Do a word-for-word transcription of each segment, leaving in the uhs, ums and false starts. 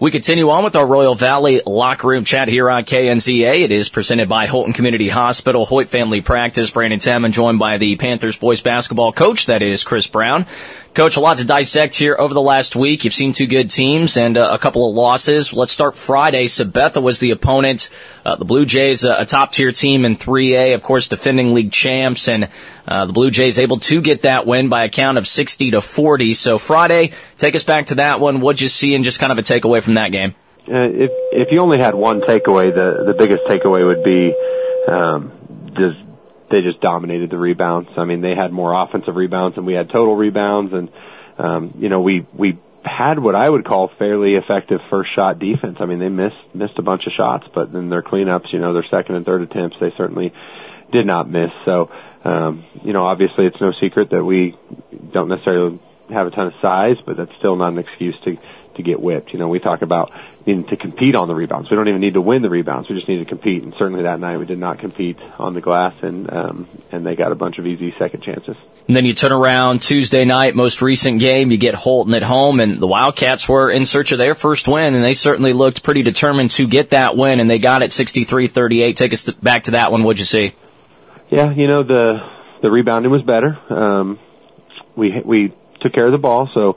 We continue on with our Royal Valley locker room chat here on K N Z A. It is presented by Holton Community Hospital, Hoyt Family Practice. Brandon Tamman joined by the Panthers boys basketball coach, that is Chris Brown. Coach, a lot to dissect here over the last week. You've seen two good teams and uh, a couple of losses. Let's start Friday. Sabetha was the opponent. Uh, the Blue Jays, uh, a top-tier team in three A, of course, defending league champs, and uh, the Blue Jays able to get that win by a count of sixty to forty. So Friday, take us back to that one. What'd you see and just kind of a takeaway from that game? Uh, if if you only had one takeaway, the the biggest takeaway would be um, just they just dominated the rebounds. I mean, they had more offensive rebounds than we had total rebounds, and um, you know we we. had what I would call fairly effective first shot defense. I mean, they missed missed a bunch of shots, but then their cleanups, you know, their second and third attempts, they certainly did not miss. So, um, you know, obviously it's no secret that we don't necessarily have a ton of size, but that's still not an excuse to to get whipped. You know, we talk about needing to compete on the rebounds. We don't even need to win the rebounds. We just need to compete. And certainly that night we did not compete on the glass, and um, and they got a bunch of easy second chances. And then you turn around Tuesday night, most recent game, you get Holton at home, and the Wildcats were in search of their first win, and they certainly looked pretty determined to get that win, and they got it sixty-three thirty-eight. Take us back to that one. What'd you see? Yeah, you know, the the rebounding was better. Um, we we took care of the ball, so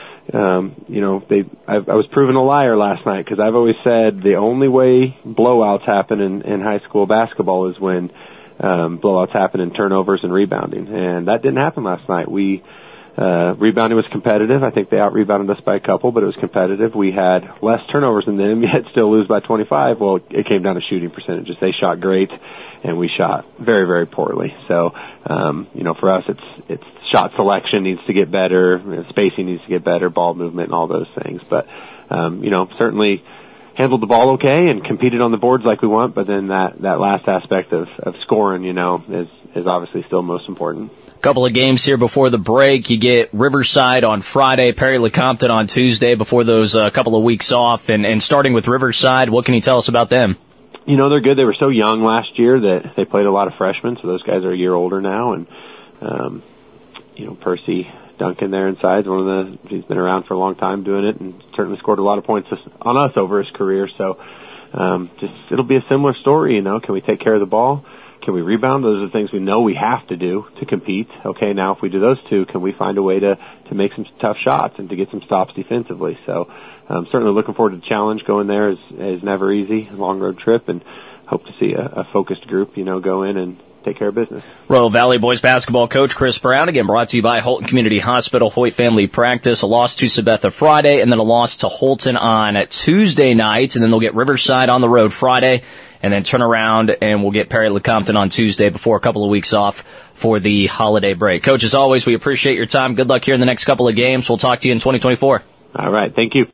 um, you know, they I, I was proven a liar last night, because I've always said the only way blowouts happen in, in high school basketball is when Um, blowouts happen in turnovers and rebounding, and that didn't happen last night. We uh, rebounding was competitive. I think they out-rebounded us by a couple, but it was competitive. We had less turnovers than them, yet still lose by twenty-five. Well, it came down to shooting percentages. They shot great, and we shot very, very poorly. So, um, you know, for us, it's it's shot selection needs to get better, spacing needs to get better, ball movement, and all those things. But, um, you know, certainly handled the ball okay and competed on the boards like we want, but then that, that last aspect of, of scoring, you know, is, is obviously still most important. Couple of games here before the break. You get Riverside on Friday, Perry Lecompton on Tuesday before those uh, couple of weeks off. And, and starting with Riverside, what can you tell us about them? You know, they're good. They were so young last year that they played a lot of freshmen, so those guys are a year older now. And, um, you know, Percy Duncan there inside, one of the, he's been around for a long time doing it and certainly scored a lot of points on us over his career. So, um, just, it'll be a similar story, you know. Can we take care of the ball? Can we rebound? Those are the things we know we have to do to compete. Okay, now if we do those two, can we find a way to, to make some tough shots and to get some stops defensively? So, um, certainly looking forward to the challenge. Going there is, is never easy, a long road trip, and hope to see a, a focused group, you know, go in and take care of business. Royal Valley boys basketball coach Chris Brown, again brought to you by Holton Community Hospital, Hoyt Family Practice. A loss to Sabetha Friday, and then a loss to Holton on Tuesday night, and then they'll get Riverside on the road Friday, and then turn around and we'll get Perry Lecompton on Tuesday before a couple of weeks off for the holiday break. Coach, as always, we appreciate your time. Good luck here in the next couple of games. We'll talk to you in twenty twenty-four. All right. Thank you.